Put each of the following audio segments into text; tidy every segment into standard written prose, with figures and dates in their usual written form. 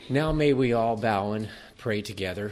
Now may we all bow and pray together.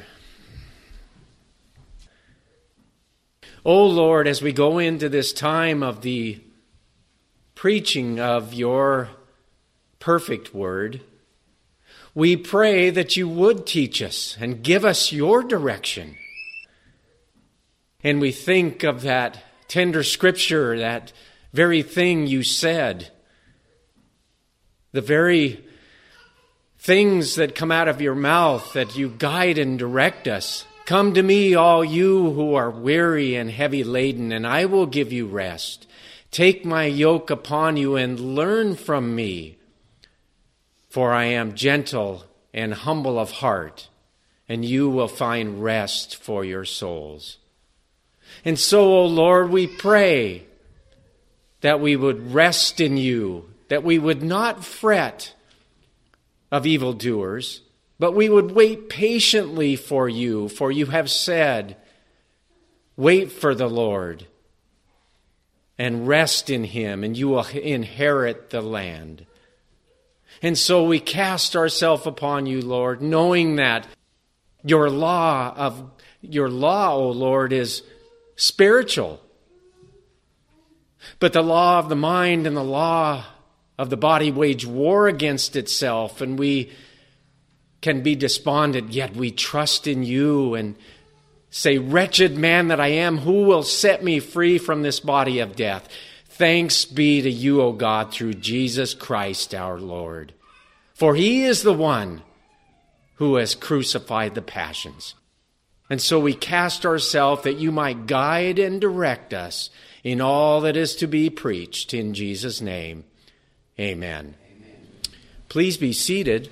O Lord, as we go into this time of the preaching of your perfect word, we pray that you would teach us and give us your direction. And we think of that tender scripture, that very thing you said, the very things that come out of your mouth that you guide and direct us. Come to me, all you who are weary and heavy laden, and I will give you rest. Take my yoke upon you and learn from me, for I am gentle and humble of heart, and you will find rest for your souls. And so, O Lord, we pray that we would rest in you, that we would not fret of evildoers, but we would wait patiently for you have said, wait for the Lord and rest in him, and you will inherit the land. And so we cast ourselves upon you, Lord, knowing that your law, O Lord, is spiritual. But the law of the mind and the law of the body wage war against itself, and we can be despondent, yet we trust in you and say, wretched man that I am, who will set me free from this body of death? Thanks be to you, O God, through Jesus Christ our Lord. For he is the one who has crucified the passions. And so we cast ourselves that you might guide and direct us in all that is to be preached. In Jesus' name, amen. Please be seated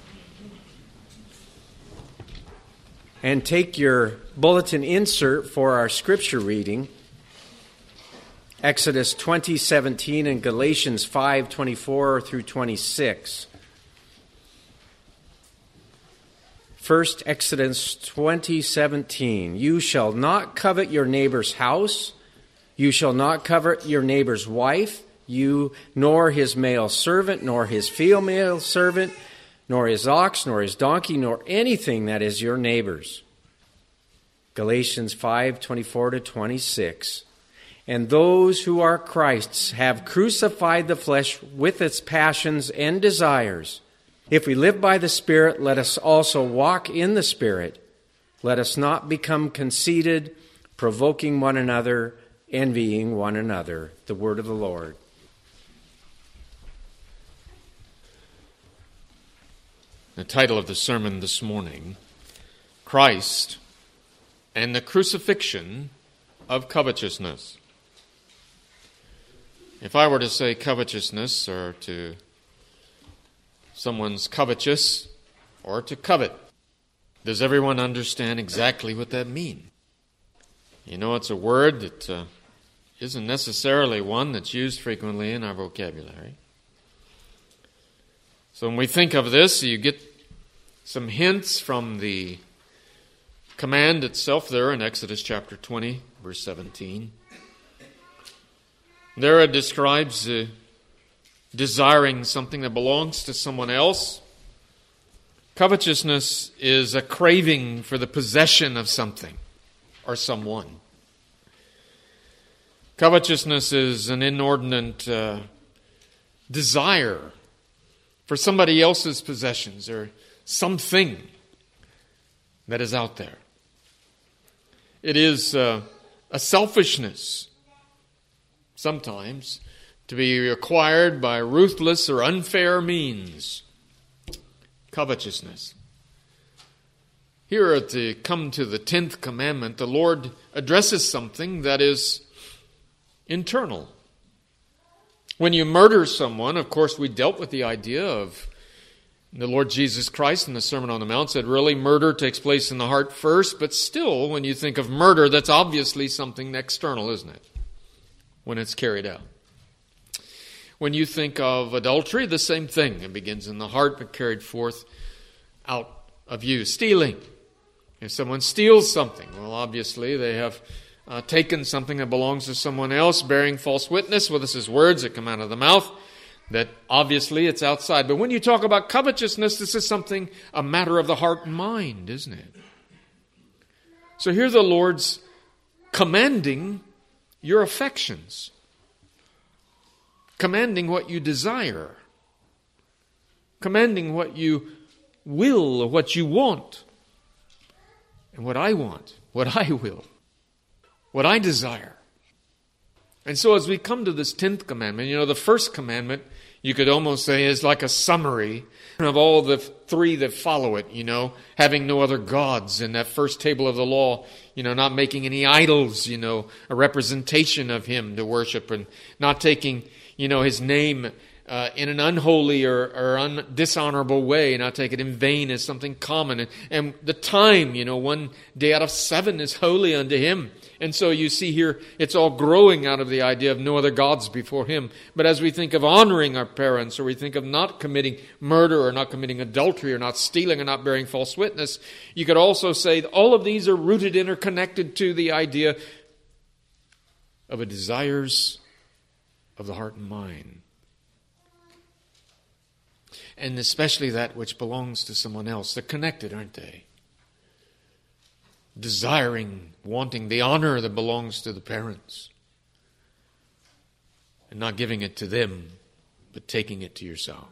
and take your bulletin insert for our scripture reading. Exodus 20:17 and Galatians 5:24 through 26. First, Exodus 20:17. You shall not covet your neighbor's house. You shall not covet your neighbor's wife, nor his male servant, nor his female servant, nor his ox, nor his donkey, nor anything that is your neighbor's. Galatians 5:24 to 26. And those who are Christ's have crucified the flesh with its passions and desires. If we live by the Spirit, let us also walk in the Spirit. Let us not become conceited, provoking one another, envying one another. The word of the Lord. The title of the sermon this morning, Christ and the Crucifixion of Covetousness. If I were to say covetousness, or to someone's covetous, or to covet, does everyone understand exactly what that means? You know, it's a word that isn't necessarily one that's used frequently in our vocabulary. So when we think of this, you get some hints from the command itself there in Exodus chapter 20, verse 17. There it describes desiring something that belongs to someone else. Covetousness is a craving for the possession of something or someone. Covetousness is an inordinate desire for somebody else's possessions or something that is out there. It is a selfishness, sometimes, to be acquired by ruthless or unfair means. Covetousness. Here at the come to the 10th commandment, the Lord addresses something that is internal. When you murder someone, of course, we dealt with the idea of the Lord Jesus Christ in the Sermon on the Mount said, really, murder takes place in the heart first, but still, when you think of murder, that's obviously something external, isn't it? When it's carried out. When you think of adultery, the same thing. It begins in the heart, but carried forth out of you. Stealing. If someone steals something, well, obviously, they have taken something that belongs to someone else, bearing false witness. Well, this is words that come out of the mouth. that obviously it's outside. But when you talk about covetousness, this is something, a matter of the heart and mind, isn't it? So here the Lord's commanding your affections, commanding what you desire, commanding what you will, or what you want, and what I want, what I will, what I desire. And so as we come to this 10th commandment, the first commandment, you could almost say, is like a summary of all the 3 that follow it, having no other gods in that first table of the law, not making any idols, a representation of Him to worship, and not taking, His name in an unholy or dishonorable way, not take it in vain as something common. And the time, 1 day out of 7 is holy unto Him. And so you see here, it's all growing out of the idea of no other gods before Him. But as we think of honoring our parents, or we think of not committing murder, or not committing adultery, or not stealing, or not bearing false witness, you could also say that all of these are rooted in or connected to the idea of a desires of the heart and mind. And especially that which belongs to someone else. They're connected, aren't they? Desiring, wanting the honor that belongs to the parents. And not giving it to them, but taking it to yourself.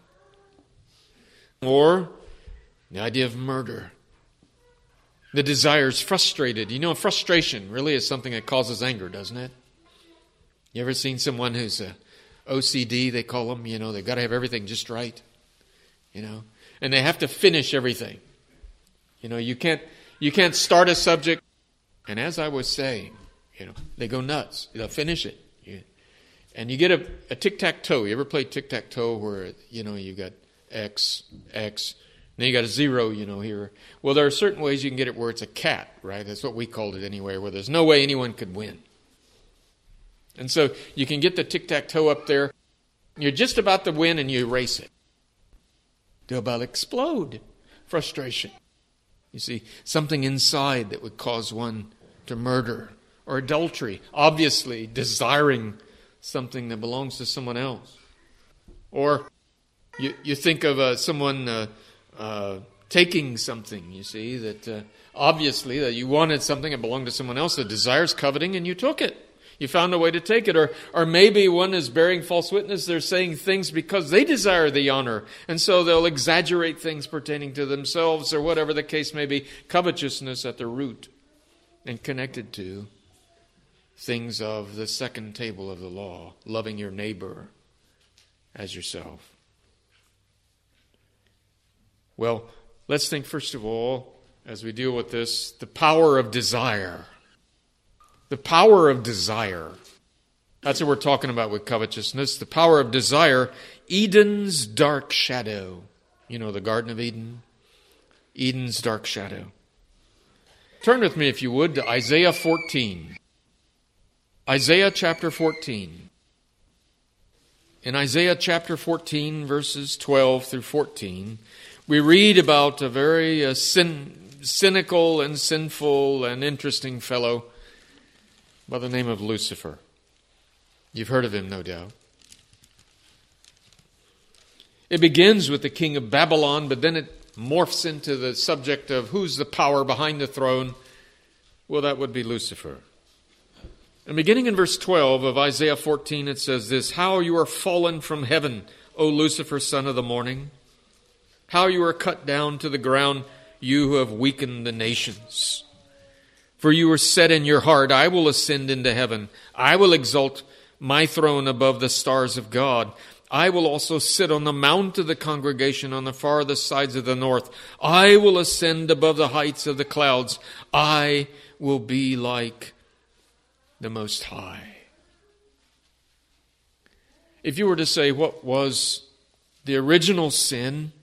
Or the idea of murder. The desire is frustrated. Frustration really is something that causes anger, doesn't it? You ever seen someone who's OCD, they call them, they've got to have everything just right. And they have to finish everything. You can't start a subject, and as I was saying, they go nuts. They'll finish it. And you get a tic-tac-toe. You ever play tic-tac-toe where, you got X, then you got a 0, here. Well, there are certain ways you can get it where it's a cat, right? That's what we called it anyway, where there's no way anyone could win. And so you can get the tic-tac-toe up there. You're just about to win and you erase it. They'll about explode. Frustration. You see, something inside that would cause one to murder or adultery. Obviously, desiring something that belongs to someone else. Or you think of someone taking something, you see, that obviously that you wanted something that belonged to someone else. The desire's coveting and you took it. You found a way to take it. Or maybe one is bearing false witness. They're saying things because they desire the honor. And so they'll exaggerate things pertaining to themselves or whatever the case may be. Covetousness at the root and connected to things of the second table of the law. Loving your neighbor as yourself. Well, let's think first of all, as we deal with this, the power of desire. The power of desire. That's what we're talking about with covetousness. The power of desire. Eden's dark shadow. The Garden of Eden. Eden's dark shadow. Turn with me, if you would, to Isaiah 14. Isaiah chapter 14. In Isaiah chapter 14, verses 12 through 14, we read about a very cynical and sinful and interesting fellow by the name of Lucifer. You've heard of him, no doubt. It begins with the king of Babylon, but then it morphs into the subject of who's the power behind the throne. Well, that would be Lucifer. And beginning in verse 12 of Isaiah 14, it says this: How you are fallen from heaven, O Lucifer, son of the morning. How you are cut down to the ground, you who have weakened the nations. For you were said in your heart, I will ascend into heaven. I will exalt my throne above the stars of God. I will also sit on the mount of the congregation on the farthest sides of the north. I will ascend above the heights of the clouds. I will be like the Most High. If you were to say what was the original sin,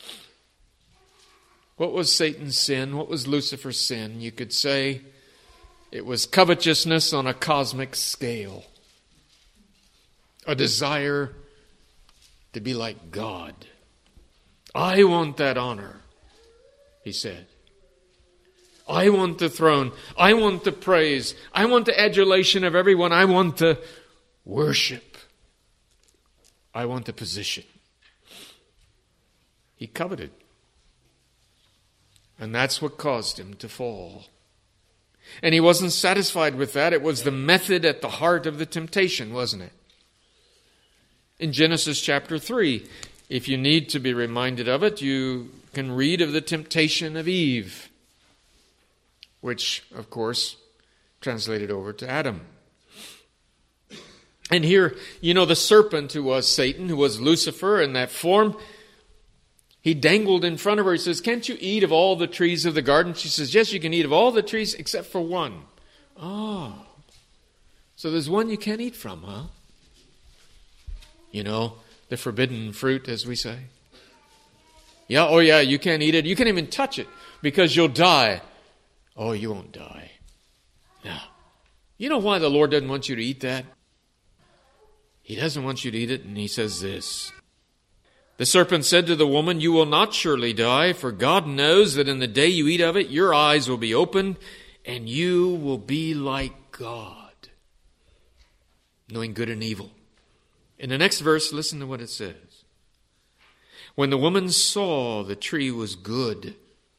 what was Satan's sin, what was Lucifer's sin, you could say it was covetousness on a cosmic scale. A desire to be like God. I want that honor, he said. I want the throne. I want the praise. I want the adulation of everyone. I want the worship. I want the position. He coveted. And that's what caused him to fall. And he wasn't satisfied with that. It was the method at the heart of the temptation, wasn't it? In Genesis chapter 3, if you need to be reminded of it, you can read of the temptation of Eve, which, of course, translated over to Adam. And here, the serpent who was Satan, who was Lucifer in that form, he dangled in front of her. He says, can't you eat of all the trees of the garden? She says, yes, you can eat of all the trees except for one. Oh, so there's one you can't eat from, huh? The forbidden fruit, as we say. Yeah, you can't eat it. You can't even touch it because you'll die. Oh, you won't die. No. You know why the Lord doesn't want you to eat that? He doesn't want you to eat it, and he says this. The serpent said to the woman, you will not surely die, for God knows that in the day you eat of it, your eyes will be opened, and you will be like God, knowing good and evil. In the next verse, listen to what it says. When the woman saw the tree was good,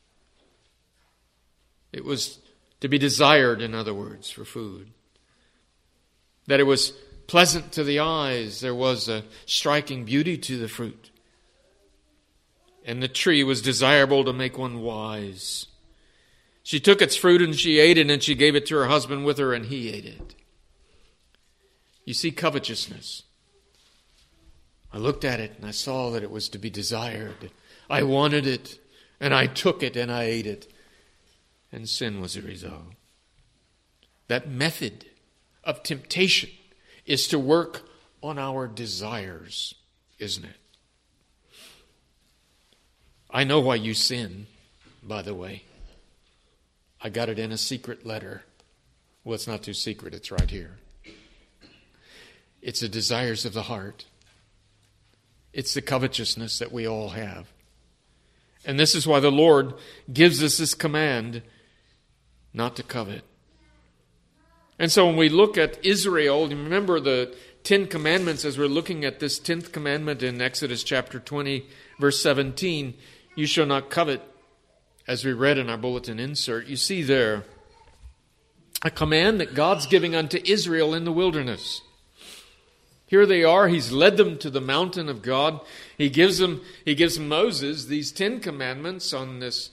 it was to be desired, in other words, for food, that it was pleasant to the eyes, there was a striking beauty to the fruit, and the tree was desirable to make one wise. She took its fruit and she ate it, and she gave it to her husband with her, and he ate it. You see, covetousness. I looked at it and I saw that it was to be desired. I wanted it, and I took it and I ate it. And sin was the result. That method of temptation is to work on our desires, isn't it? I know why you sin, by the way. I got it in a secret letter. Well, it's not too secret. It's right here. It's the desires of the heart. It's the covetousness that we all have. And this is why the Lord gives us this command not to covet. And so when we look at Israel, you remember the 10 commandments as we're looking at this 10th commandment in Exodus chapter 20, verse 17, you shall not covet, as we read in our bulletin insert. You see there a command that God's giving unto Israel in the wilderness. Here they are. He's led them to the mountain of God. He gives Moses these 10 commandments on this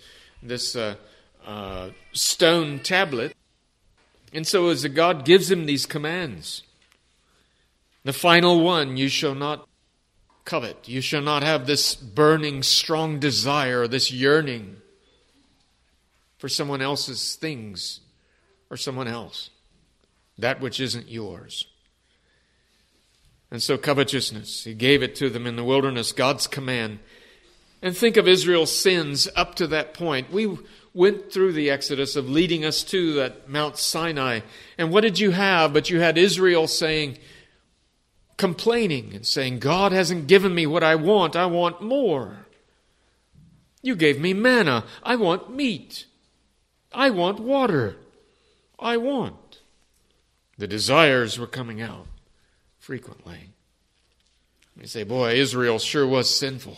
stone tablet. And so as God gives him these commands, the final one, you shall not covet. You shall not have this burning, strong desire, this yearning for someone else's things or someone else, that which isn't yours. And so covetousness, he gave it to them in the wilderness, God's command. And think of Israel's sins up to that point. We went through the Exodus of leading us to that Mount Sinai. And what did you have? But you had Israel complaining and saying, God hasn't given me what I want more. You gave me manna, I want meat. I want water. I want. The desires were coming out frequently. You say, boy, Israel sure was sinful.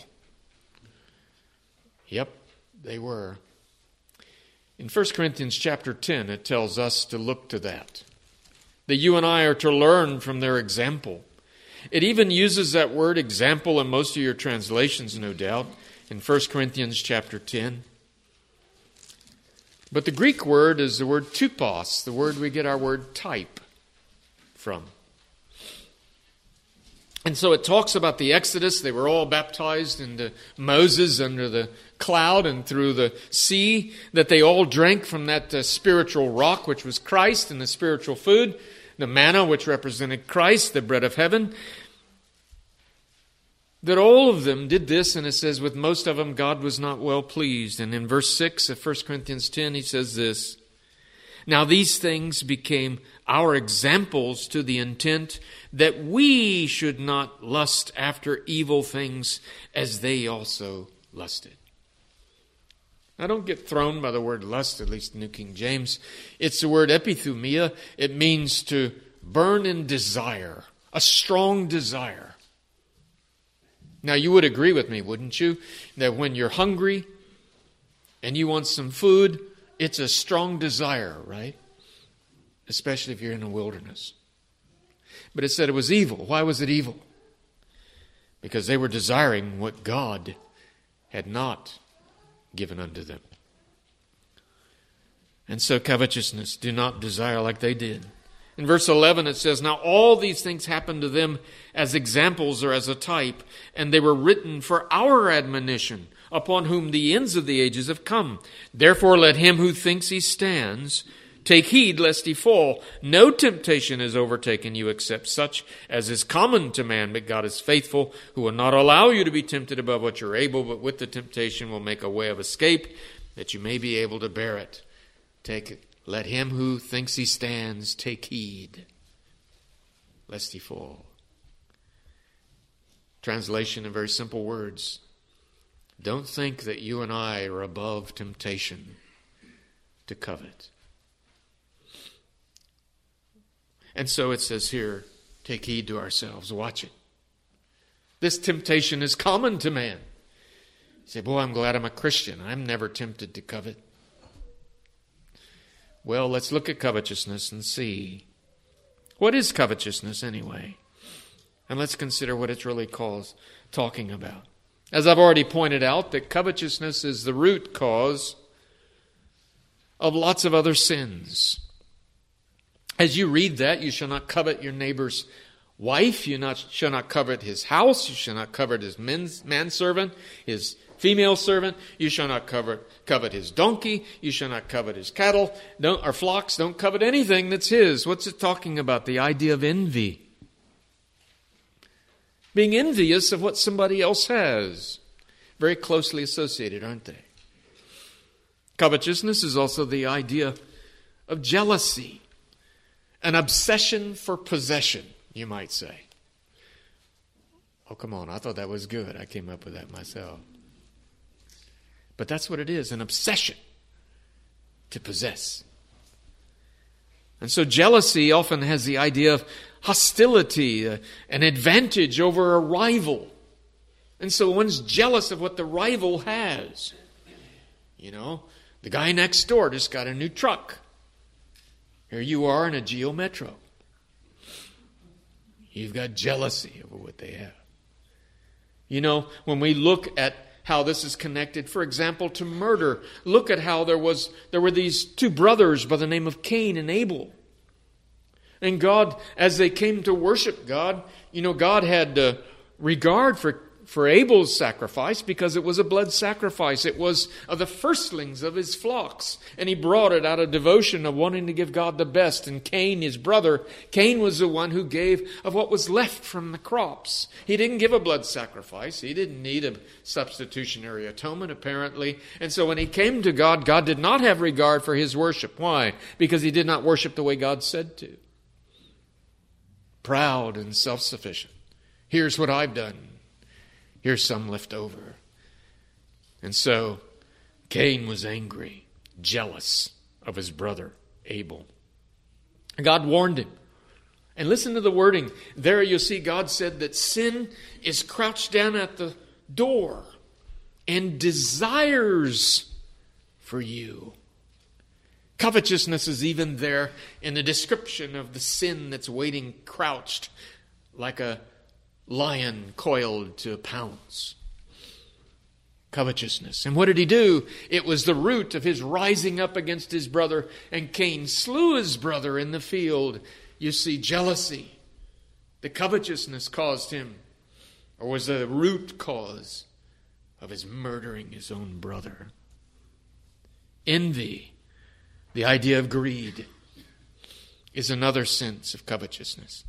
Yep, they were. In 1 Corinthians chapter 10, it tells us to look to that you and I are to learn from their example. It even uses that word example in most of your translations, no doubt, in 1 Corinthians chapter 10. But the Greek word is the word tupos, the word we get our word type from. And so it talks about the Exodus. They were all baptized into Moses under the cloud and through the sea, that they all drank from that spiritual rock, which was Christ, and the spiritual food, the manna, which represented Christ, the bread of heaven. That all of them did this, and it says with most of them God was not well pleased. And in verse 6 of 1 Corinthians 10, he says this, now these things became our examples to the intent that we should not lust after evil things as they also lusted. Now don't get thrown by the word lust, at least in New King James. It's the word epithumia. It means to burn in desire, a strong desire. Now, you would agree with me, wouldn't you, that when you're hungry and you want some food, it's a strong desire, right? Especially if you're in the wilderness. But it said it was evil. Why was it evil? Because they were desiring what God had not given unto them. And so covetousness, do not desire like they did. In verse 11 it says, now all these things happened to them as examples or as a type, and they were written for our admonition, upon whom the ends of the ages have come. Therefore let him who thinks he stands take heed lest he fall. No temptation has overtaken you except such as is common to man, but God is faithful, who will not allow you to be tempted above what you're able, but with the temptation will make a way of escape, that you may be able to bear it. Let him who thinks he stands take heed lest he fall. Translation in very simple words. Don't think that you and I are above temptation to covet. And so it says here, take heed to ourselves. Watch it. This temptation is common to man. You say, boy, I'm glad I'm a Christian. I'm never tempted to covet. Well, let's look at covetousness and see. What is covetousness anyway? And let's consider what it's really talking about. As I've already pointed out, that covetousness is the root cause of lots of other sins. As you read that, you shall not covet your neighbor's wife, you shall not covet his house, you shall not covet his manservant, his female servant, you shall not covet his donkey, you shall not covet his cattle, or flocks, don't covet anything that's his. What's it talking about? The idea of envy. Being envious of what somebody else has. Very closely associated, aren't they? Covetousness is also the idea of jealousy. An obsession for possession, you might say. Oh, come on, I thought that was good. I came up with that myself. But that's what it is, an obsession to possess. And so jealousy often has the idea of hostility, an advantage over a rival. And so one's jealous of what the rival has. You know, the guy next door just got a new truck. Here you are in a Geo Metro. You've got jealousy over what they have. You know, when we look at how this is connected, for example, to murder, look at how there were these two brothers by the name of Cain and Abel. And God, as they came to worship God, you know, God had regard for Abel's sacrifice because it was a blood sacrifice. It was of the firstlings of his flocks. And he brought it out of devotion of wanting to give God the best. And Cain, his brother, Cain was the one who gave of what was left from the crops. He didn't give a blood sacrifice. He didn't need a substitutionary atonement, apparently. And so when he came to God, God did not have regard for his worship. Why? Because he did not worship the way God said to. Proud and self-sufficient. Here's what I've done. Here's some left over. And so Cain was angry, jealous of his brother Abel. God warned him. And listen to the wording. There you see God said that sin is crouched down at the door and desires for you. Covetousness is even there in the description of the sin that's waiting crouched like a lion coiled to pounce. Covetousness. And what did he do? It was the root of his rising up against his brother, and Cain slew his brother in the field. You see, jealousy, the covetousness caused him, or was the root cause of his murdering his own brother. Envy, the idea of greed, is another sense of covetousness.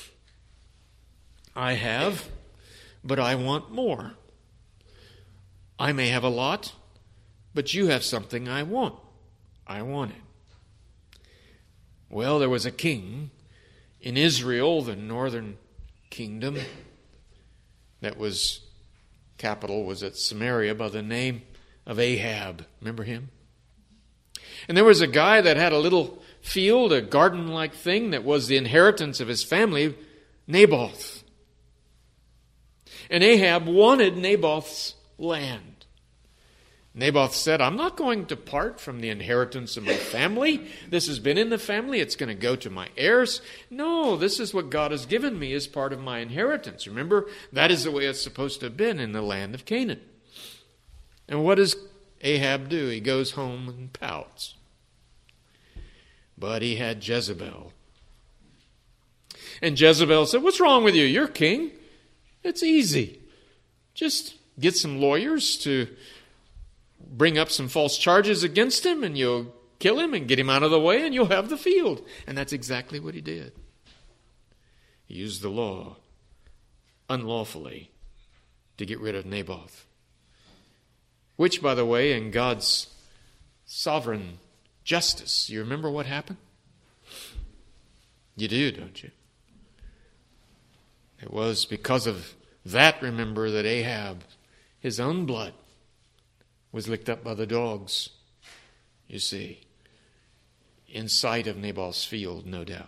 I have, but I want more. I may have a lot, but you have something I want. I want it. Well, there was a king in Israel, the northern kingdom, that was, capital was at Samaria, by the name of Ahab. Remember him? And there was a guy that had a little field, a garden-like thing that was the inheritance of his family, Naboth. And Ahab wanted Naboth's land. Naboth said, I'm not going to part from the inheritance of my family. This has been in the family. It's going to go to my heirs. No, this is what God has given me as part of my inheritance. Remember, that is the way it's supposed to have been in the land of Canaan. And what does Ahab do? He goes home and pouts. But he had Jezebel. And Jezebel said, what's wrong with you? You're king. It's easy. Just get some lawyers to bring up some false charges against him, and you'll kill him and get him out of the way, and you'll have the field. And that's exactly what he did. He used the law unlawfully to get rid of Naboth. Which, by the way, in God's sovereign justice, you remember what happened? You do, don't you? It was because of that, remember, that Ahab, his own blood, was licked up by the dogs, you see, in sight of Naboth's field, no doubt.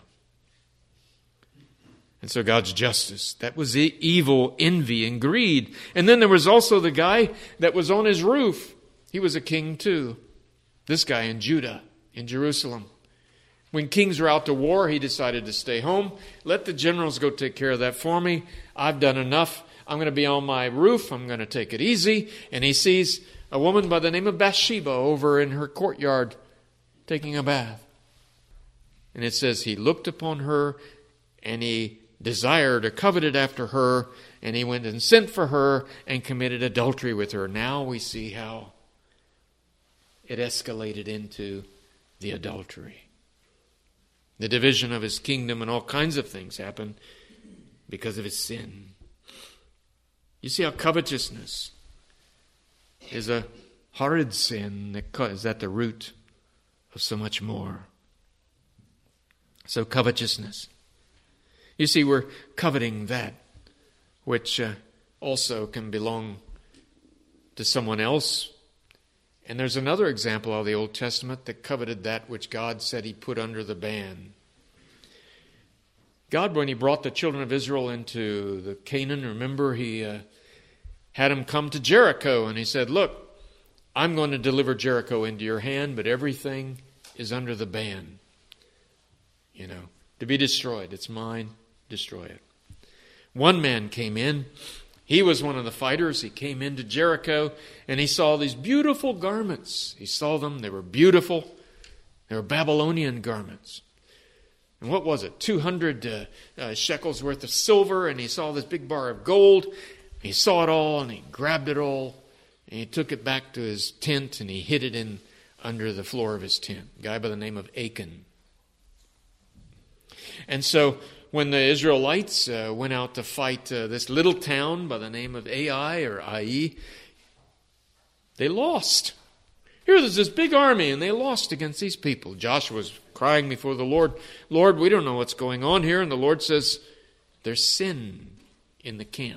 And so God's justice, that was evil, envy, and greed. And then there was also the guy that was on his roof. He was a king too. This guy in Judah, in Jerusalem. When kings were out to war, he decided to stay home. Let the generals go take care of that for me. I've done enough. I'm going to be on my roof. I'm going to take it easy. And he sees a woman by the name of Bathsheba over in her courtyard taking a bath. And it says he looked upon her and he desired or coveted after her, and he went and sent for her and committed adultery with her. Now we see how it escalated into the adultery. The division of his kingdom and all kinds of things happened because of his sin. You see how covetousness is a horrid sin that is at the root of so much more. So covetousness. You see, we're coveting that which also can belong to someone else. And there's another example of the Old Testament that coveted that which God said he put under the ban. God, when he brought the children of Israel into the Canaan, remember he had them come to Jericho, and he said, look, I'm going to deliver Jericho into your hand, but everything is under the ban. You know, to be destroyed. It's mine. Destroy it. One man came in. He was one of the fighters. He came into Jericho and he saw these beautiful garments. He saw them. They were beautiful. They were Babylonian garments. And what was it? 200 shekels worth of silver. And he saw this big bar of gold. He saw it all and he grabbed it all. And he took it back to his tent and he hid it in under the floor of his tent. A guy by the name of Achan. And so when the Israelites went out to fight this little town by the name of Ai or Ai, they lost. Here there's this big army and they lost against these people. Joshua's crying before the Lord, Lord, we don't know what's going on here. And the Lord says, there's sin in the camp.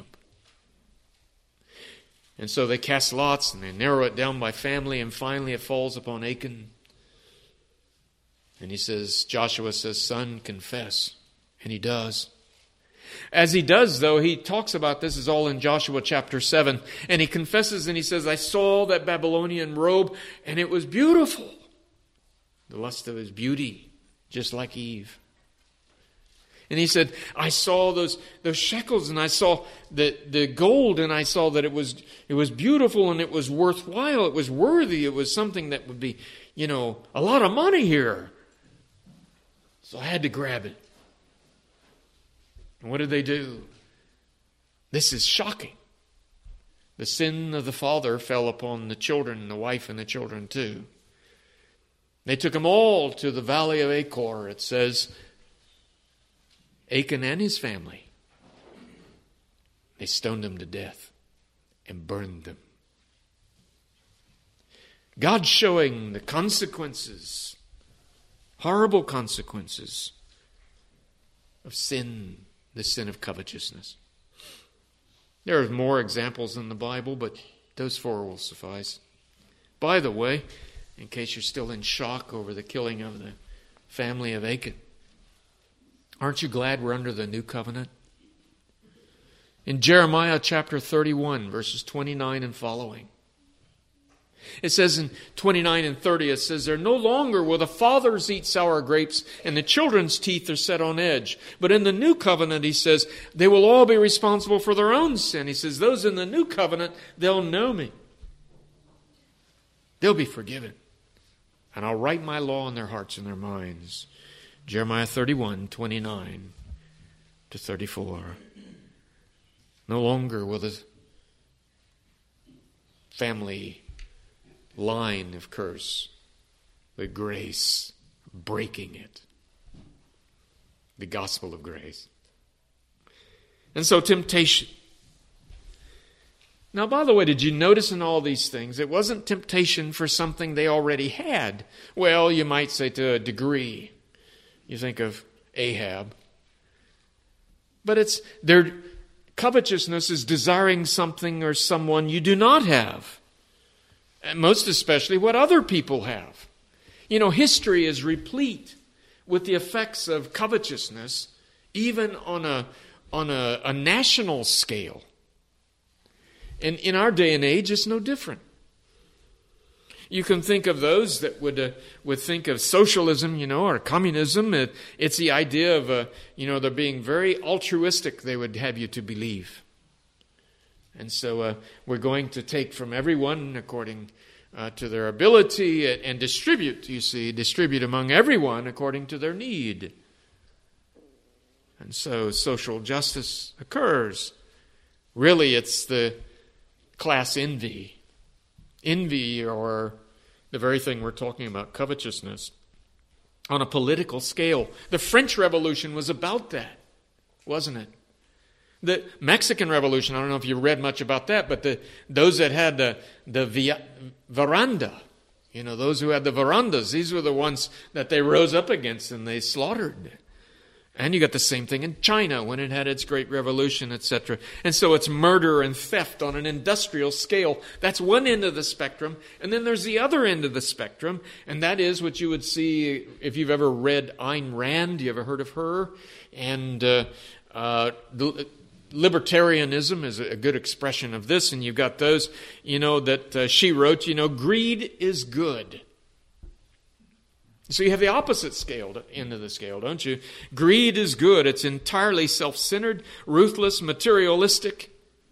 And so they cast lots and they narrow it down by family, and finally it falls upon Achan. And he says, Joshua says, son, confess. And he does. As he does, though, he talks about this is all in Joshua chapter 7. And he confesses and he says, I saw that Babylonian robe and it was beautiful. The lust of his beauty, just like Eve. And he said, I saw those shekels and I saw the gold and I saw that it was beautiful and it was worthwhile. It was worthy. It was something that would be, a lot of money here. So I had to grab it. And what did they do? This is shocking. The sin of the father fell upon the children and the wife and the children too. They took them all to the valley of Achor. It says, Achan and his family. They stoned them to death and burned them. God showing the consequences, horrible consequences of sin, the sin of covetousness. There are more examples in the Bible, but those 4 will suffice. By the way, in case you're still in shock over the killing of the family of Achan, aren't you glad we're under the new covenant? In Jeremiah chapter 31, verses 29 and following. It says in 29 and 30, it says, "There no longer will the fathers eat sour grapes, and the children's teeth are set on edge. But in the new covenant," he says, "they will all be responsible for their own sin." He says, "Those in the new covenant, they'll know me. They'll be forgiven. And I'll write my law in their hearts and their minds." Jeremiah 31, 29 to 34. No longer will the family line of curse, but grace, breaking it. The gospel of grace. And so temptation. Now, by the way, did you notice in all these things, it wasn't temptation for something they already had? Well, you might say to a degree. You think of Ahab. But it's their covetousness is desiring something or someone you do not have. And most especially what other people have. You know, history is replete with the effects of covetousness, even on a national scale. And in our day and age, it's no different. You can think of those that would think of socialism, or communism. It's the idea of, they're being very altruistic, they would have you to believe. And so we're going to take from everyone according to their ability and distribute among everyone according to their need. And so social justice occurs. Really, it's the class envy, or the very thing we're talking about, covetousness, on a political scale. The French Revolution was about that, wasn't it? The Mexican Revolution, I don't know if you read much about that, but those that had the veranda, those who had the verandas, these were the ones that they rose up against and they slaughtered. And you got the same thing in China when it had its great revolution, etc. And so it's murder and theft on an industrial scale. That's one end of the spectrum. And then there's the other end of the spectrum. And that is what you would see if you've ever read Ayn Rand. You ever heard of her? And libertarianism is a good expression of this. And you've got those, that she wrote, greed is good. So you have the opposite end of the scale, don't you? Greed is good. It's entirely self-centered, ruthless, materialistic.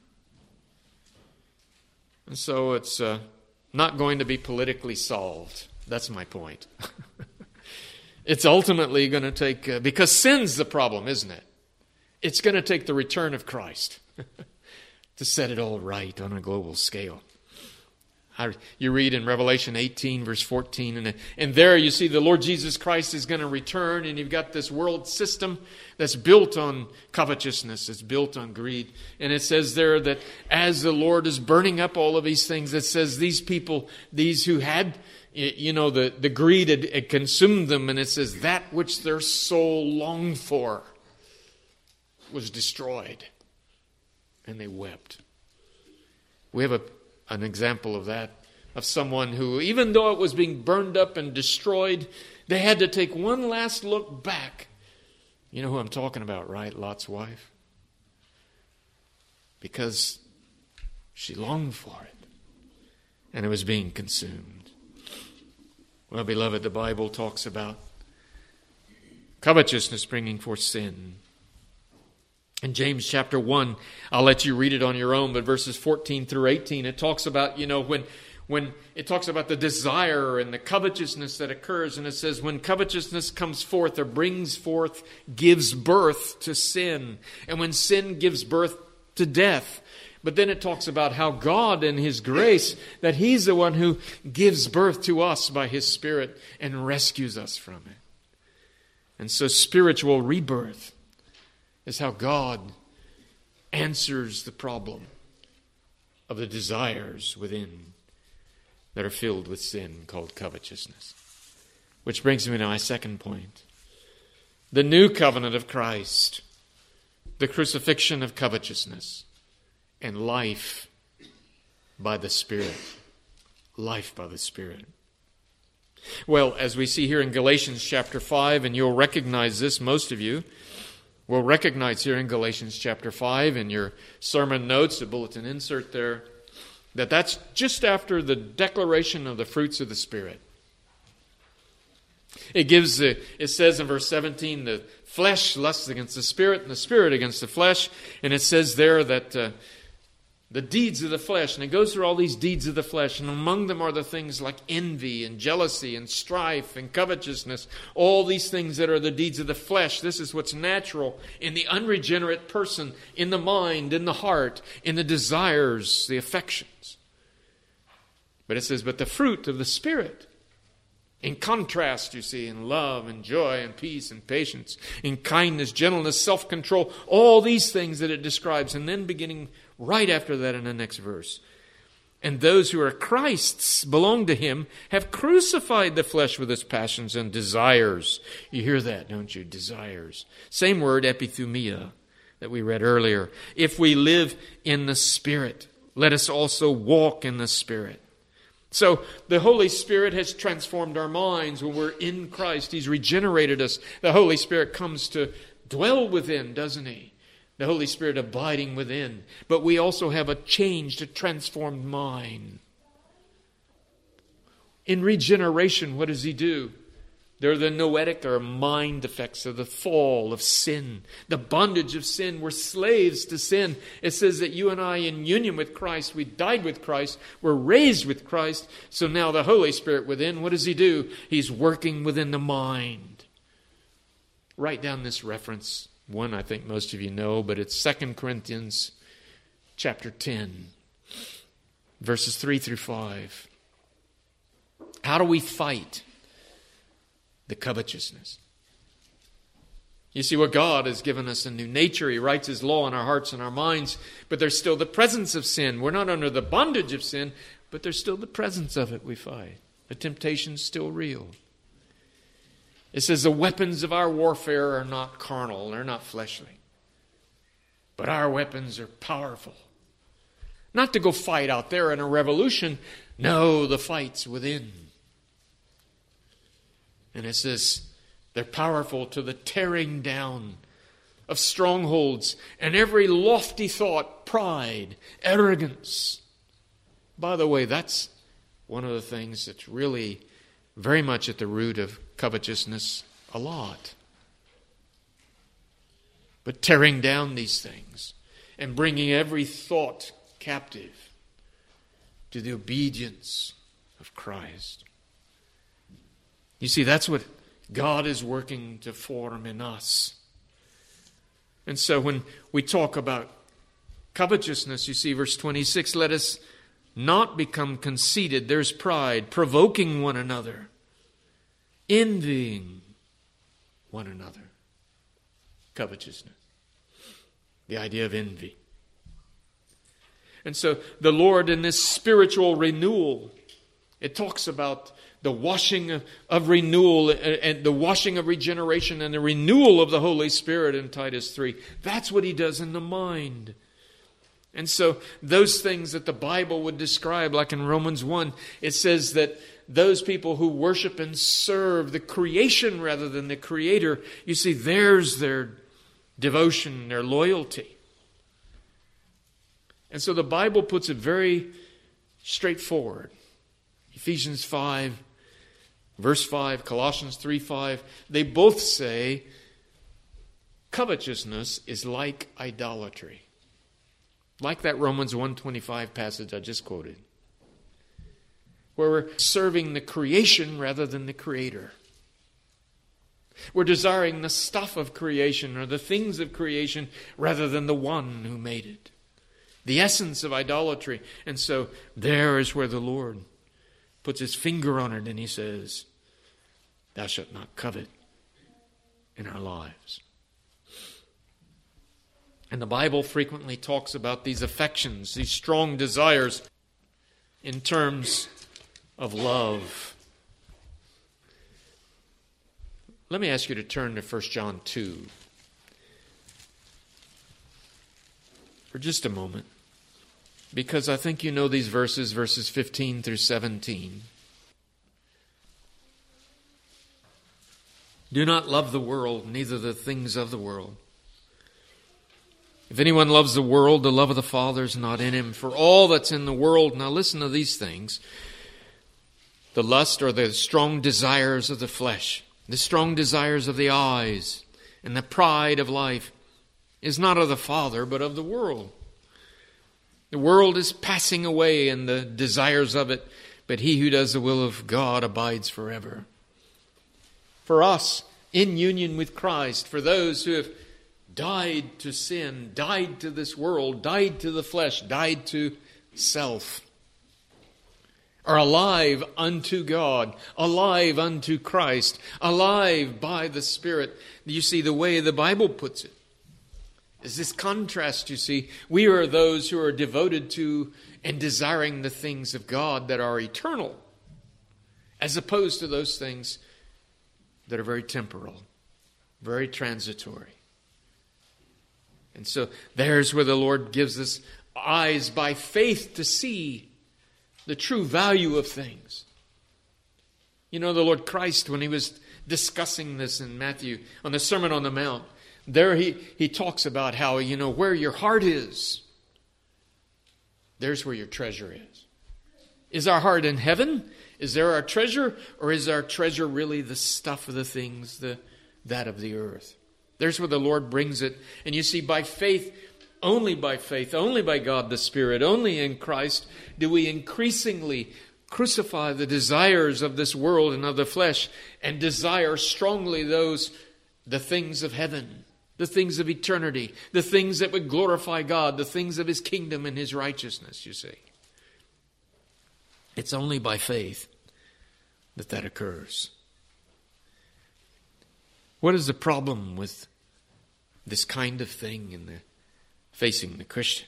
And so it's not going to be politically solved. That's my point. It's ultimately going to take, because sin's the problem, isn't it? It's going to take the return of Christ to set it all right on a global scale. You read in Revelation 18, verse 14, and there you see the Lord Jesus Christ is going to return, and you've got this world system that's built on covetousness, it's built on greed. And it says there that as the Lord is burning up all of these things, it says these people, these who had, the greed had consumed them, and it says that which their soul longed for was destroyed, and they wept. We have an example of that, of someone who, even though it was being burned up and destroyed, they had to take one last look back. You know who I'm talking about, right? Lot's wife. Because she longed for it, and it was being consumed. Well, beloved, the Bible talks about covetousness bringing forth sin. In James chapter 1, I'll let you read it on your own, but verses 14 through 18, it talks about, when it talks about the desire and the covetousness that occurs, and it says, when covetousness comes forth or brings forth, gives birth to sin, and when sin gives birth to death. But then it talks about how God in His grace, that He's the one who gives birth to us by His Spirit and rescues us from it. And so spiritual rebirth is how God answers the problem of the desires within that are filled with sin called covetousness. Which brings me to my second point. The new covenant of Christ, the crucifixion of covetousness, and life by the Spirit. Life by the Spirit. Well, as we see here in Galatians chapter 5, and you'll recognize this, most of you, We'll recognize here in Galatians chapter 5 in your sermon notes, the bulletin insert there, that that's just after the declaration of the fruits of the Spirit. It says in verse 17, the flesh lusts against the Spirit and the Spirit against the flesh. And it says there that the deeds of the flesh, and it goes through all these deeds of the flesh, and among them are the things like envy and jealousy and strife and covetousness, all these things that are the deeds of the flesh. This is what's natural in the unregenerate person, in the mind, in the heart, in the desires, the affections. But it says, but the fruit of the Spirit, in contrast, you see, in love and joy and peace and patience, in kindness, gentleness, self-control, all these things that it describes. And then beginning right after that in the next verse. And those who are Christ's, belong to Him, have crucified the flesh with its passions and desires. You hear that, don't you? Desires. Same word, epithumia, that we read earlier. If we live in the Spirit, let us also walk in the Spirit. So the Holy Spirit has transformed our minds when we're in Christ. He's regenerated us. The Holy Spirit comes to dwell within, doesn't He? The Holy Spirit abiding within. But we also have a changed, a transformed mind. In regeneration, what does He do? There are the noetic or mind effects of the fall of sin, the bondage of sin. We're slaves to sin. It says that you and I, in union with Christ, we died with Christ, we're raised with Christ. So now the Holy Spirit within, what does He do? He's working within the mind. Write down this reference. One I think most of you know, but it's 2 Corinthians chapter 10, verses 3 through 5. How do we fight the covetousness? You see, what God has given us a new nature. He writes His law in our hearts and our minds, but there's still the presence of sin. We're not under the bondage of sin, but there's still the presence of it we fight. The temptation's still real. It says the weapons of our warfare are not carnal, they're not fleshly. But our weapons are powerful. Not to go fight out there in a revolution. No, the fight's within. And it says they're powerful to the tearing down of strongholds and every lofty thought, pride, arrogance. By the way, that's one of the things that's really very much at the root of covetousness a lot. But tearing down these things and bringing every thought captive to the obedience of Christ. You see, that's what God is working to form in us. And so when we talk about covetousness, you see verse 26, let us not become conceited. There's pride, provoking one another, envying one another. Covetousness. The idea of envy. And so the Lord in this spiritual renewal, it talks about the washing of renewal and the washing of regeneration and the renewal of the Holy Spirit in Titus 3. That's what He does in the mind. And so those things that the Bible would describe, like in Romans 1, it says that those people who worship and serve the creation rather than the Creator, you see, there's their devotion, their loyalty. And so the Bible puts it very straightforward. Ephesians 5, verse 5, Colossians 3:5, they both say covetousness is like idolatry. Like that Romans 1:25 passage I just quoted, where we're serving the creation rather than the Creator. We're desiring the stuff of creation or the things of creation rather than the one who made it. The essence of idolatry. And so there is where the Lord puts His finger on it and He says, thou shalt not covet in our lives. And the Bible frequently talks about these affections, these strong desires, in terms of love. Let me ask you to turn to 1 John 2 for just a moment, because I think you know these verses 15 through 17. Do not love the world, neither the things of the world. If anyone loves the world, the love of the Father is not in him. For all that's in the world, now listen to these things, the lust or the strong desires of the flesh, the strong desires of the eyes, and the pride of life is not of the Father, but of the world. The world is passing away and the desires of it, but he who does the will of God abides forever. For us, in union with Christ, for those who have died to sin, died to this world, died to the flesh, died to self, are alive unto God, alive unto Christ, alive by the Spirit. You see, the way the Bible puts it is this contrast, you see. We are those who are devoted to and desiring the things of God that are eternal, as opposed to those things that are very temporal, very transitory. And so there's where the Lord gives us eyes by faith to see the true value of things. You know, the Lord Christ, when he was discussing this in Matthew on the Sermon on the Mount, there he talks about how, you know, where your heart is, there's where your treasure is. Is our heart in heaven? Is there our treasure? Or is our treasure really the stuff of the things, that of the earth? There's where the Lord brings it. And you see, by faith, only by God the Spirit, only in Christ do we increasingly crucify the desires of this world and of the flesh and desire strongly the things of heaven, the things of eternity, the things that would glorify God, the things of his kingdom and his righteousness, you see. It's only by faith that occurs. What is the problem with this kind of thing facing the Christian?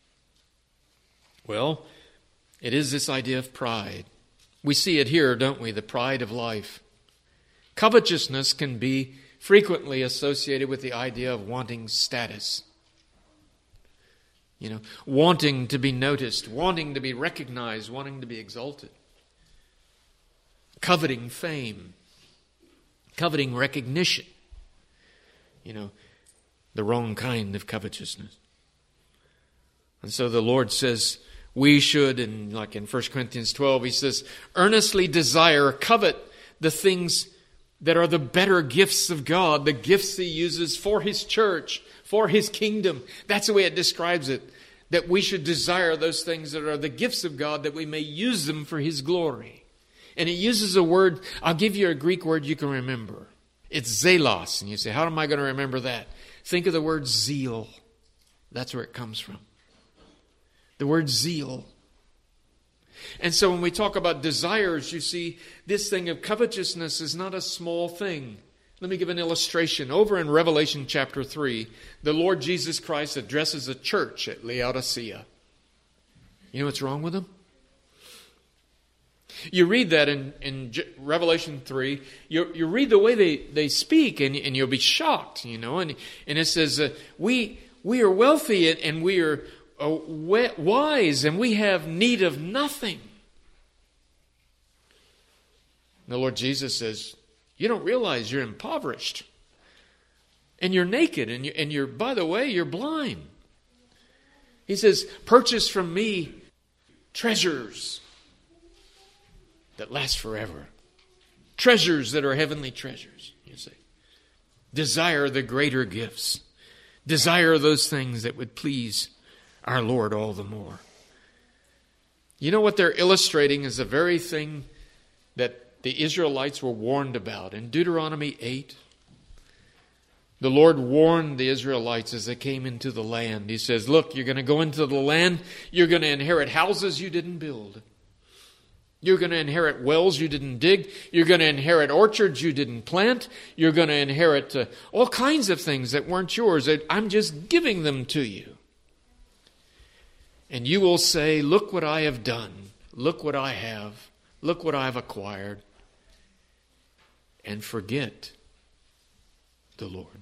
Well, it is this idea of pride. We see it here, don't we? The pride of life. Covetousness can be frequently associated with the idea of wanting status. You know, wanting to be noticed, wanting to be recognized, wanting to be exalted. Coveting fame, coveting recognition. You know, the wrong kind of covetousness. And so the Lord says we should, and like in 1 Corinthians 12, he says, earnestly desire, covet the things that are the better gifts of God, the gifts he uses for his church, for his kingdom. That's the way it describes it, that we should desire those things that are the gifts of God, that we may use them for his glory. And it uses a word, I'll give you a Greek word you can remember. It's zelos. And you say, how am I going to remember that? Think of the word zeal. That's where it comes from. The word zeal. And so when we talk about desires, you see, this thing of covetousness is not a small thing. Let me give an illustration. Over in Revelation chapter 3, the Lord Jesus Christ addresses a church at Laodicea. You know what's wrong with them? You read that in Revelation 3, you read the way they speak, and you'll be shocked, you know. And it says, we are wealthy and we are wise, and we have need of nothing. And the Lord Jesus says, you don't realize you're impoverished, and you're naked, and you're, by the way, you're blind. He says, purchase from me treasures that last forever. Treasures that are heavenly treasures, you see. Desire the greater gifts. Desire those things that would please our Lord all the more. You know what they're illustrating is the very thing that the Israelites were warned about. In Deuteronomy 8, the Lord warned the Israelites as they came into the land. He says, look, you're going to go into the land. You're going to inherit houses you didn't build. You're going to inherit wells you didn't dig. You're going to inherit orchards you didn't plant. You're going to inherit all kinds of things that weren't yours. I'm just giving them to you. And you will say, look what I have done. Look what I have. Look what I've acquired. And forget the Lord.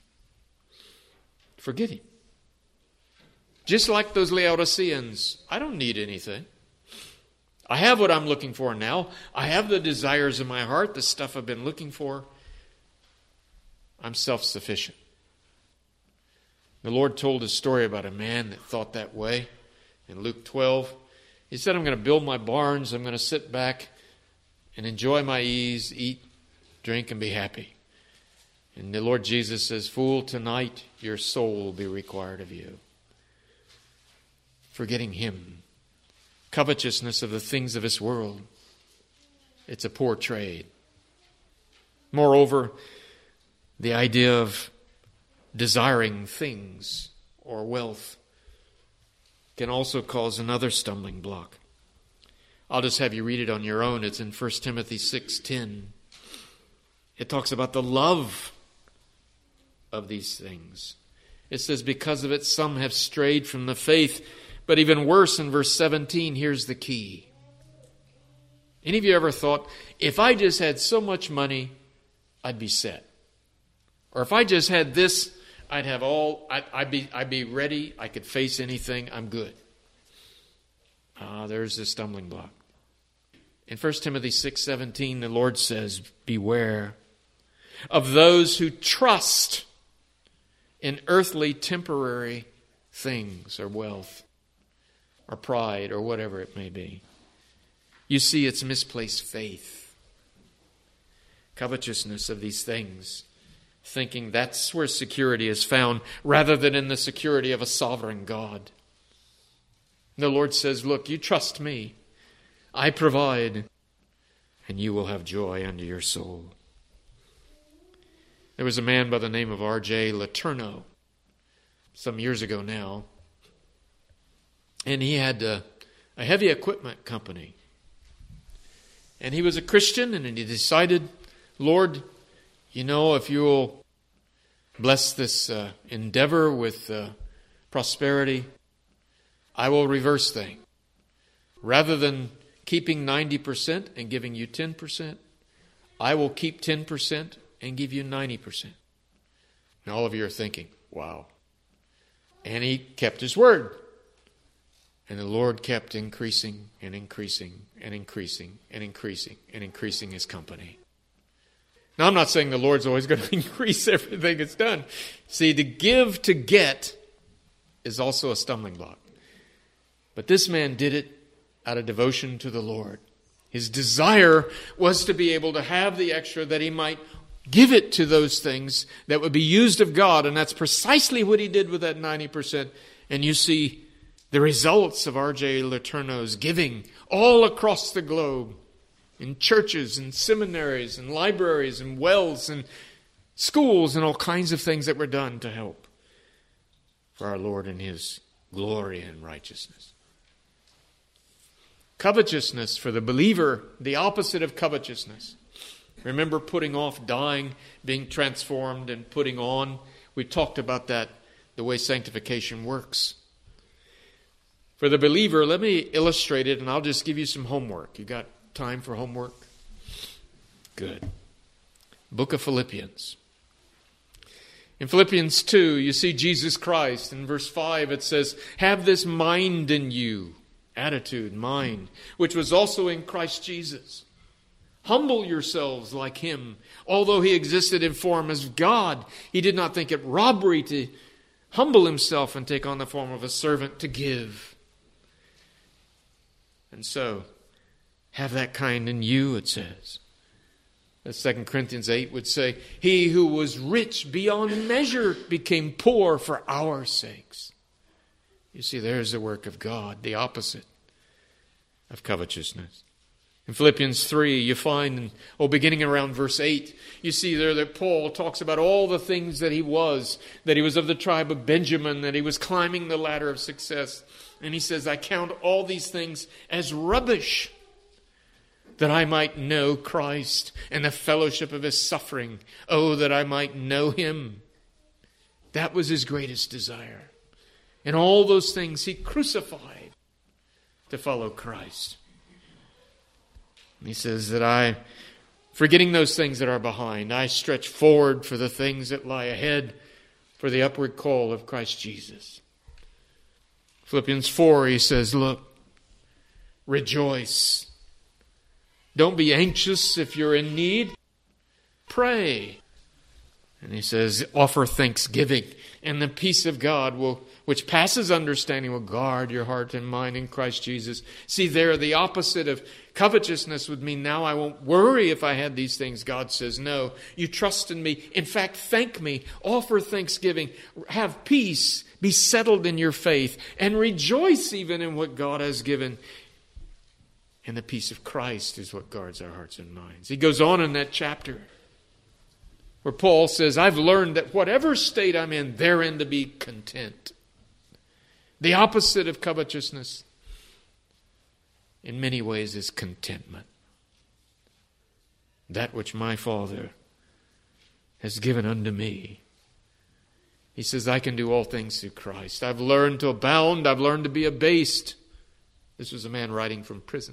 Forget him. Just like those Laodiceans, I don't need anything. I have what I'm looking for now. I have the desires of my heart, the stuff I've been looking for. I'm self-sufficient. The Lord told a story about a man that thought that way in Luke 12. He said, I'm going to build my barns. I'm going to sit back and enjoy my ease, eat, drink, and be happy. And the Lord Jesus says, fool, tonight your soul will be required of you. Forgetting Him. Covetousness of the things of this world. It's a poor trade. Moreover, the idea of desiring things or wealth can also cause another stumbling block. I'll just have you read it on your own. It's in 1 Timothy 6:10. It talks about the love of these things. It says, because of it, some have strayed from the faith. But even worse, in verse 17, here's the key. Any of you ever thought, if I just had so much money, I'd be set? Or if I just had this, I'd have all, I'd be ready, I could face anything, I'm good. There's the stumbling block. In 1 Timothy 6:17, the Lord says, beware of those who trust in earthly temporary things or wealth or pride or whatever it may be. You see, it's misplaced faith. Covetousness of these things. Thinking that's where security is found rather than in the security of a sovereign God. The Lord says, look, you trust me. I provide, and you will have joy unto your soul. There was a man by the name of R.J. Letourneau some years ago now, and he had a heavy equipment company. And he was a Christian, and he decided, Lord, you know, if you will bless this endeavor with prosperity, I will reverse things. Rather than keeping 90% and giving you 10%, I will keep 10% and give you 90%. And all of you are thinking, wow. And he kept his word. And the Lord kept increasing and increasing and increasing and increasing and increasing his company. Now, I'm not saying the Lord's always going to increase everything it's done. See, to give to get is also a stumbling block. But this man did it out of devotion to the Lord. His desire was to be able to have the extra that he might give it to those things that would be used of God. And that's precisely what he did with that 90%. And you see the results of R.J. Letourneau's giving all across the globe. In churches and seminaries and libraries and wells and schools and all kinds of things that were done to help for our Lord and His glory and righteousness. Covetousness for the believer, the opposite of covetousness. Remember putting off, dying, being transformed, and putting on. We talked about that, the way sanctification works. For the believer, let me illustrate it, and I'll just give you some homework. You got time for homework? Good. Book of Philippians. In Philippians 2, you see Jesus Christ. In verse 5, it says, have this mind in you, attitude, mind, which was also in Christ Jesus. Humble yourselves like Him. Although He existed in form as God, He did not think it robbery to humble Himself and take on the form of a servant to give. And so, have that kind in you, it says. As 2 Corinthians 8 would say, He who was rich beyond measure became poor for our sakes. You see, there's the work of God, the opposite of covetousness. In Philippians 3, you find, beginning around verse 8, you see there that Paul talks about all the things that he was of the tribe of Benjamin, that he was climbing the ladder of success. And he says, I count all these things as rubbish, that I might know Christ and the fellowship of His suffering. Oh, that I might know Him. That was his greatest desire. And all those things he crucified to follow Christ. And he says that forgetting those things that are behind, I stretch forward for the things that lie ahead, for the upward call of Christ Jesus. Philippians 4, he says, look, rejoice. Don't be anxious if you're in need. Pray. And he says, offer thanksgiving, and the peace of God, which passes understanding, will guard your heart and mind in Christ Jesus. See there, the opposite of covetousness would mean now I won't worry if I had these things. God says, no, you trust in me. In fact, thank me. Offer thanksgiving. Have peace. Be settled in your faith. And rejoice even in what God has given. And the peace of Christ is what guards our hearts and minds. He goes on in that chapter where Paul says, I've learned that whatever state I'm in, therein to be content. The opposite of covetousness, in many ways, is contentment. That which my Father has given unto me. He says, I can do all things through Christ. I've learned to abound. I've learned to be abased. This was a man writing from prison.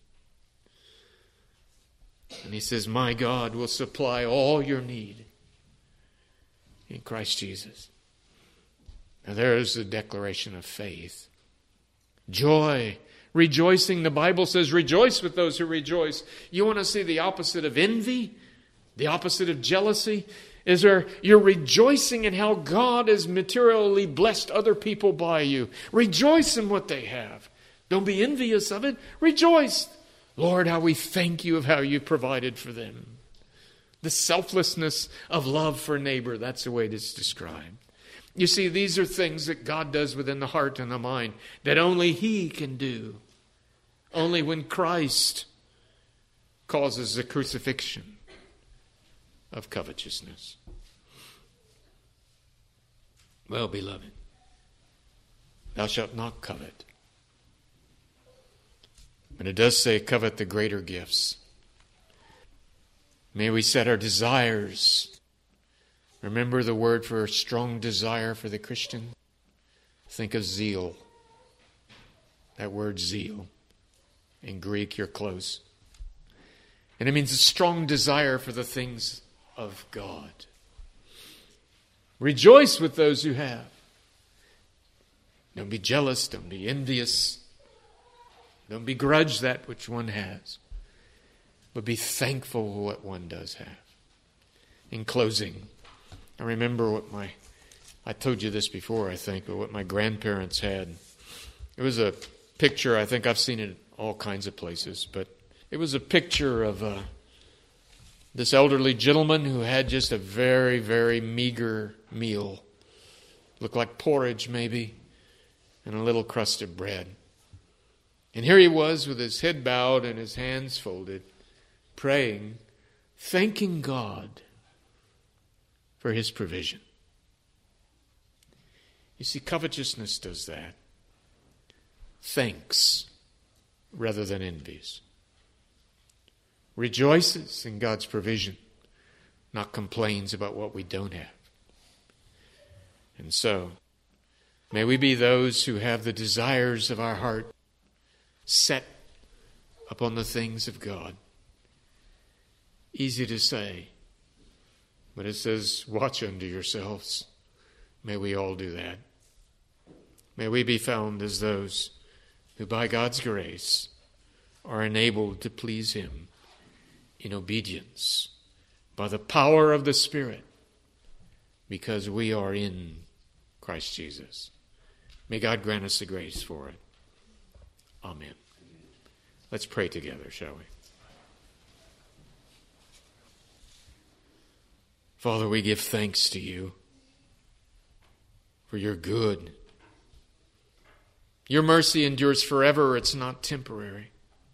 And he says, my God will supply all your need in Christ Jesus. Now there is the declaration of faith. Joy, rejoicing. The Bible says, rejoice with those who rejoice. You want to see the opposite of envy? The opposite of jealousy? Is there, you're rejoicing in how God has materially blessed other people by you. Rejoice in what they have. Don't be envious of it. Rejoice. Lord, how we thank you of how you provided for them. The selflessness of love for neighbor, that's the way it is described. You see, these are things that God does within the heart and the mind that only He can do. Only when Christ causes the crucifixion of covetousness. Well, beloved, thou shalt not covet. But it does say, covet the greater gifts. May we set our desires. Remember the word for a strong desire for the Christian? Think of zeal. That word zeal. In Greek, you're close. And it means a strong desire for the things of God. Rejoice with those who have. Don't be jealous. Don't be envious. Don't begrudge that which one has, but be thankful for what one does have. In closing, I remember I told you this before, I think, but what my grandparents had. It was a picture, I think I've seen it all kinds of places, but it was a picture of this elderly gentleman who had just a very, very meager meal. Looked like porridge maybe, and a little crust of bread. And here he was with his head bowed and his hands folded, praying, thanking God for His provision. You see, covetousness does that. Thanks rather than envies. Rejoices in God's provision, not complains about what we don't have. And so, may we be those who have the desires of our heart set upon the things of God. Easy to say, but it says, watch unto yourselves. May we all do that. May we be found as those who by God's grace are enabled to please Him in obedience by the power of the Spirit, because we are in Christ Jesus. May God grant us the grace for it. Amen. Let's pray together, shall we? Father, we give thanks to you for your good. Your mercy endures forever. It's not temporary.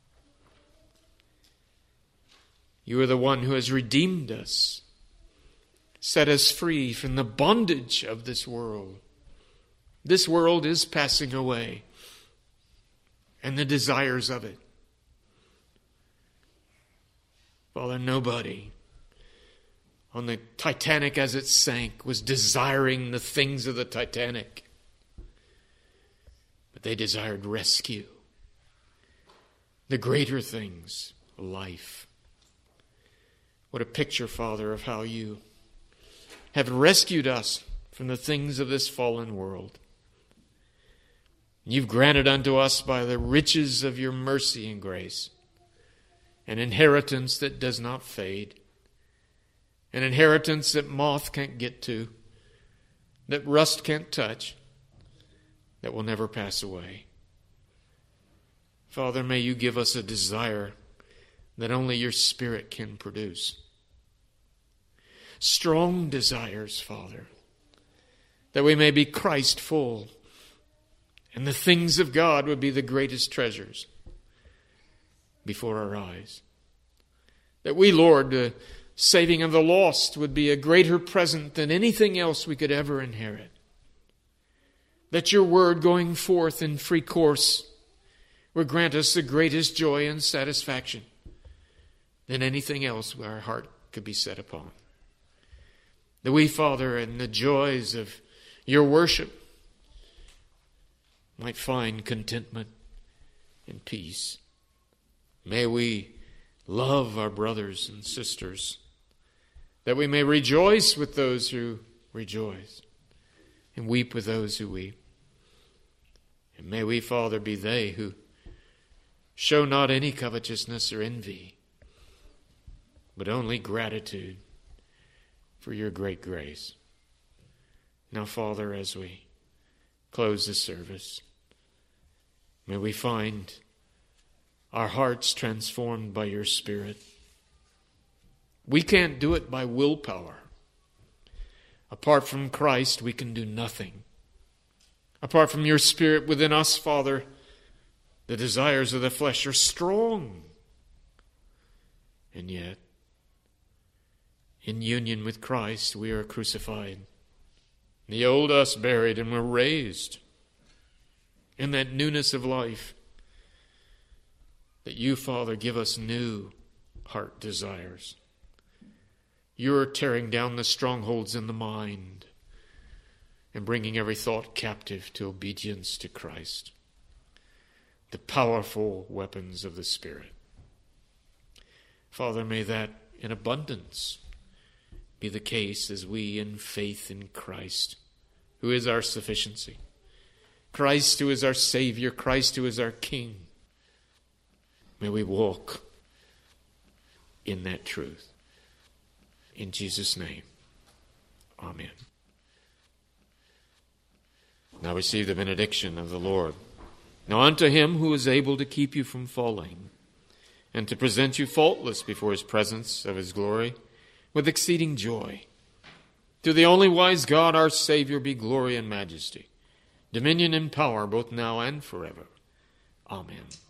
You are the one who has redeemed us, set us free from the bondage of this world. This world is passing away, and the desires of it. Father, nobody on the Titanic as it sank was desiring the things of the Titanic, but they desired rescue. The greater things, life. What a picture, Father, of how you have rescued us from the things of this fallen world. You've granted unto us by the riches of your mercy and grace an inheritance that does not fade, an inheritance that moth can't get to, that rust can't touch, that will never pass away. Father, may you give us a desire that only your Spirit can produce. Strong desires, Father, that we may be Christ full, and the things of God would be the greatest treasures before our eyes. That we, Lord, the saving of the lost would be a greater present than anything else we could ever inherit. That your word going forth in free course would grant us the greatest joy and satisfaction than anything else our heart could be set upon. That we, Father, in the joys of your worship might find contentment and peace. May we love our brothers and sisters, that we may rejoice with those who rejoice and weep with those who weep. And may we, Father, be they who show not any covetousness or envy, but only gratitude for your great grace. Now, Father, as we close this service, may we find our hearts transformed by your Spirit. We can't do it by willpower. Apart from Christ, we can do nothing. Apart from your Spirit within us, Father, the desires of the flesh are strong. And yet, in union with Christ, we are crucified. The old us buried, and we're raised in that newness of life. That you, Father, give us new heart desires. You're tearing down the strongholds in the mind and bringing every thought captive to obedience to Christ. The powerful weapons of the Spirit. Father, may that in abundance be the case as we, in faith in Christ, who is our sufficiency, Christ who is our Savior, Christ who is our King, may we walk in that truth. In Jesus' name, amen. Now receive the benediction of the Lord. Now unto him who is able to keep you from falling, and to present you faultless before his presence of his glory, with exceeding joy. To the only wise God, our Savior, be glory and majesty, dominion and power, both now and forever. Amen.